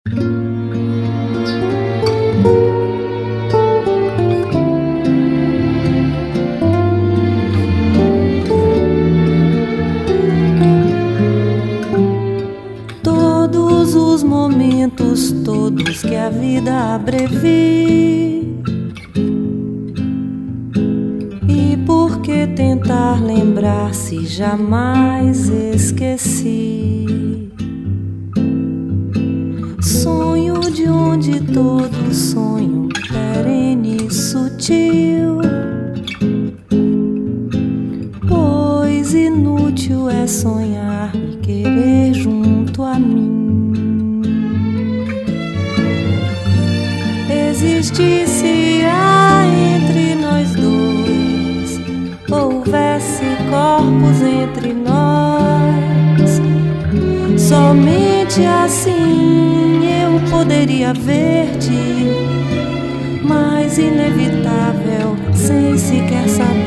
Todos os momentos, todos que a vida abrevi. E por que tentar lembrar se jamais esqueci? Sonho de onde todo sonho perene e sutil, pois inútil é sonhar e querer junto a mim. Existisse entre nós dois, houvesse corpos entre nós, somente assim eu poderia ver-te, mas inevitável, sem sequer saber.